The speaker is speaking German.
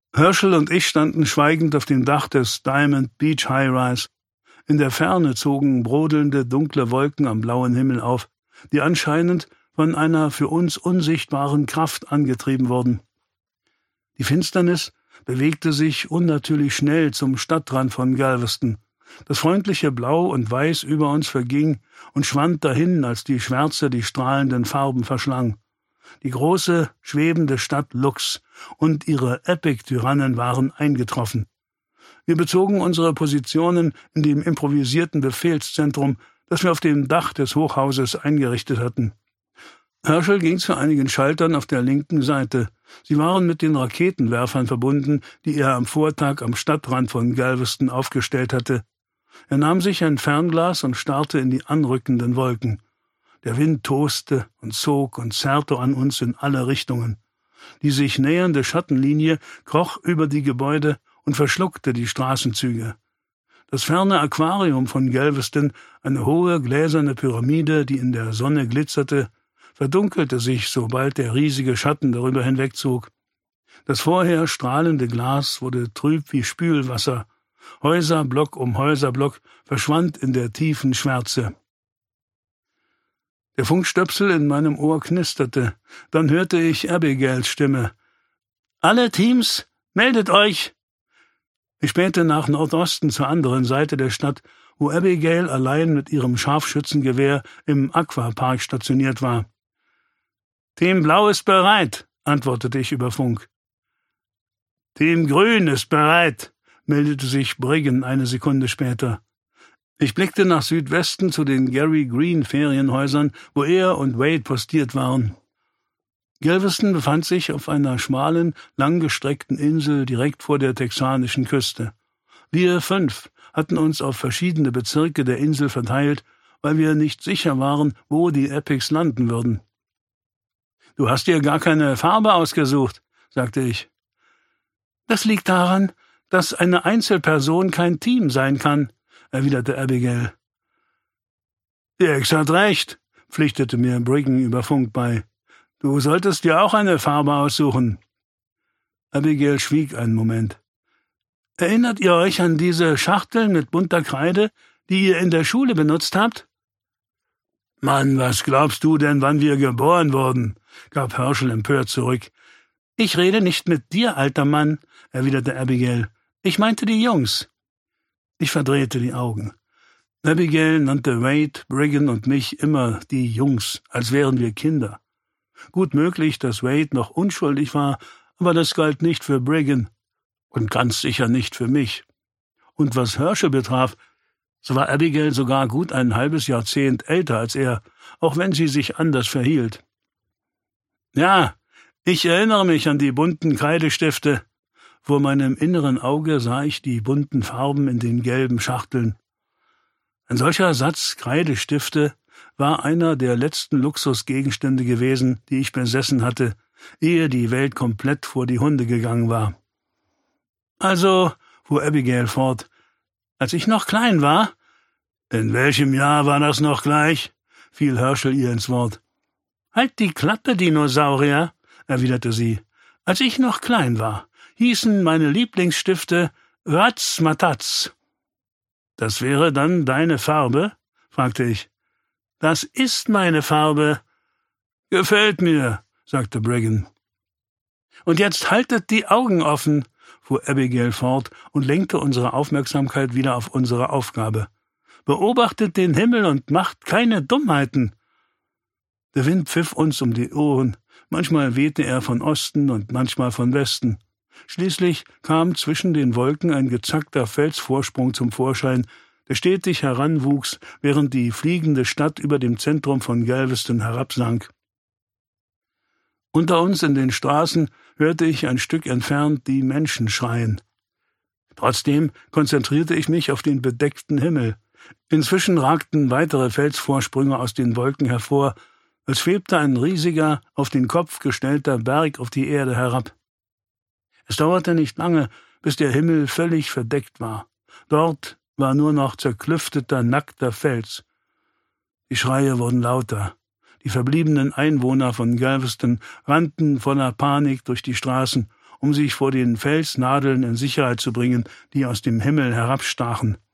Herschel und ich standen schweigend auf dem Dach des Diamond Beach High-Rise. In der Ferne zogen brodelnde, dunkle Wolken am blauen Himmel auf, die anscheinend von einer für uns unsichtbaren Kraft angetrieben wurden. Die Finsternis bewegte sich unnatürlich schnell zum Stadtrand von Galveston. Das freundliche Blau und Weiß über uns verging und schwand dahin, als die Schwärze die strahlenden Farben verschlang. Die große, schwebende Stadt Lux und ihre Epic-Tyrannen waren eingetroffen. Wir bezogen unsere Positionen in dem improvisierten Befehlszentrum, das wir auf dem Dach des Hochhauses eingerichtet hatten. Herschel ging zu einigen Schaltern auf der linken Seite. Sie waren mit den Raketenwerfern verbunden, die er am Vortag am Stadtrand von Galveston aufgestellt hatte. Er nahm sich ein Fernglas und starrte in die anrückenden Wolken. Der Wind toste und zog und zerrte an uns in alle Richtungen. Die sich nähernde Schattenlinie kroch über die Gebäude und verschluckte die Straßenzüge. Das ferne Aquarium von Galveston, eine hohe gläserne Pyramide, die in der Sonne glitzerte, verdunkelte sich, sobald der riesige Schatten darüber hinwegzog. Das vorher strahlende Glas wurde trüb wie Spülwasser. Häuserblock um Häuserblock verschwand in der tiefen Schwärze. Der Funkstöpsel in meinem Ohr knisterte. Dann hörte ich Abigails Stimme. »Alle Teams, meldet euch!« Ich spähte nach Nordosten zur anderen Seite der Stadt, wo Abigail allein mit ihrem Scharfschützengewehr im Aquapark stationiert war. »Team Blau ist bereit«, antwortete ich über Funk. »Team Grün ist bereit«, meldete sich Briggen eine Sekunde später. Ich blickte nach Südwesten zu den Gary Green Ferienhäusern, wo er und Wade postiert waren. Galveston befand sich auf einer schmalen, langgestreckten Insel direkt vor der texanischen Küste. Wir 5 hatten uns auf verschiedene Bezirke der Insel verteilt, weil wir nicht sicher waren, wo die Epics landen würden. »Du hast dir gar keine Farbe ausgesucht«, sagte ich. »Das liegt daran, dass eine Einzelperson kein Team sein kann«, erwiderte Abigail. »Die Ex hat recht«, pflichtete mir Briggen über Funk bei. »Du solltest dir auch eine Farbe aussuchen.« Abigail schwieg einen Moment. »Erinnert ihr euch an diese Schachteln mit bunter Kreide, die ihr in der Schule benutzt habt?« »Mann, was glaubst du denn, wann wir geboren wurden?« gab Herschel empört zurück. »Ich rede nicht mit dir, alter Mann«, erwiderte Abigail. »Ich meinte die Jungs.« Ich verdrehte die Augen. Abigail nannte Wade, Briggen und mich immer die Jungs, als wären wir Kinder. Gut möglich, dass Wade noch unschuldig war, aber das galt nicht für Briggen und ganz sicher nicht für mich. Und was Herschel betraf, so war Abigail sogar gut ein halbes Jahrzehnt älter als er, auch wenn sie sich anders verhielt. »Ja, ich erinnere mich an die bunten Kreidestifte.« Vor meinem inneren Auge sah ich die bunten Farben in den gelben Schachteln. Ein solcher Satz Kreidestifte war einer der letzten Luxusgegenstände gewesen, die ich besessen hatte, ehe die Welt komplett vor die Hunde gegangen war. »Also«, fuhr Abigail fort, »als ich noch klein war«, »In welchem Jahr war das noch gleich?« fiel Herschel ihr ins Wort. »Halt die Klappe, Dinosaurier«, erwiderte sie. »Als ich noch klein war, hießen meine Lieblingsstifte Ratzmataz.« »Das wäre dann deine Farbe?« fragte ich. »Das ist meine Farbe.« »Gefällt mir«, sagte Briggen. »Und jetzt haltet die Augen offen«, fuhr Abigail fort und lenkte unsere Aufmerksamkeit wieder auf unsere Aufgabe. »Beobachtet den Himmel und macht keine Dummheiten.« Der Wind pfiff uns um die Ohren. Manchmal wehte er von Osten und manchmal von Westen. Schließlich kam zwischen den Wolken ein gezackter Felsvorsprung zum Vorschein, der stetig heranwuchs, während die fliegende Stadt über dem Zentrum von Galveston herabsank. Unter uns in den Straßen hörte ich ein Stück entfernt die Menschen schreien. Trotzdem konzentrierte ich mich auf den bedeckten Himmel. Inzwischen ragten weitere Felsvorsprünge aus den Wolken hervor, als schwebte ein riesiger, auf den Kopf gestellter Berg auf die Erde herab. Es dauerte nicht lange, bis der Himmel völlig verdeckt war. Dort war nur noch zerklüfteter, nackter Fels. Die Schreie wurden lauter. Die verbliebenen Einwohner von Galveston rannten voller Panik durch die Straßen, um sich vor den Felsnadeln in Sicherheit zu bringen, die aus dem Himmel herabstachen.